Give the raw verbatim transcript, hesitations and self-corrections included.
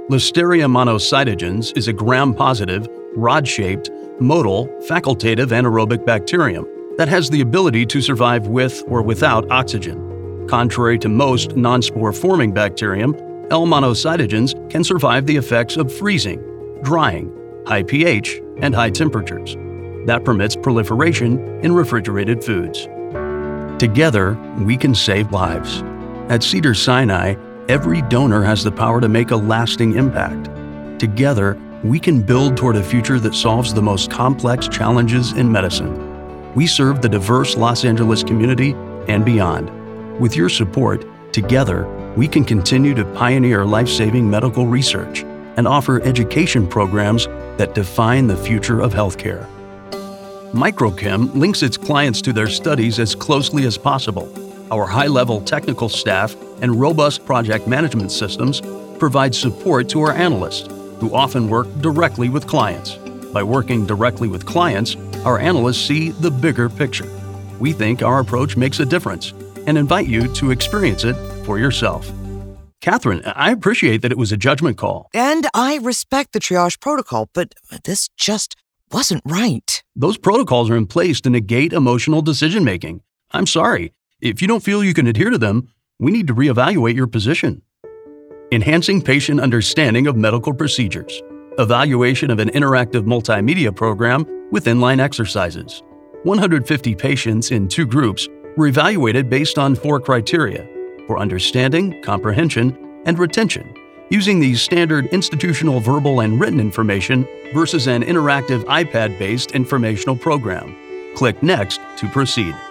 Listeria monocytogenes is a gram-positive, rod-shaped, motile, facultative anaerobic bacterium that has the ability to survive with or without oxygen. Contrary to most non-spore-forming bacterium, L. monocytogenes can survive the effects of freezing, drying, high pH, and high temperatures. That permits proliferation in refrigerated foods. Together, we can save lives. At Cedars-Sinai, every donor has the power to make a lasting impact. Together, we can build toward a future that solves the most complex challenges in medicine. We serve the diverse Los Angeles community and beyond. With your support, together, we can continue to pioneer life-saving medical research and offer education programs that define the future of healthcare. Microchem links its clients to their studies as closely as possible. Our high-level technical staff and robust project management systems provide support to our analysts, who often work directly with clients. By working directly with clients, our analysts see the bigger picture. We think our approach makes a difference and invite you to experience it for yourself. Catherine, I appreciate that it was a judgment call. And I respect the triage protocol, but this just wasn't right. Those protocols are in place to negate emotional decision-making. I'm sorry. If you don't feel you can adhere to them, we need to reevaluate your position. Enhancing patient understanding of medical procedures. Evaluation of an interactive multimedia program with inline exercises. one hundred fifty patients in two groups were evaluated based on four criteria for understanding, comprehension, and retention, using the standard institutional verbal and written information versus an interactive iPad-based informational program. Click Next to proceed.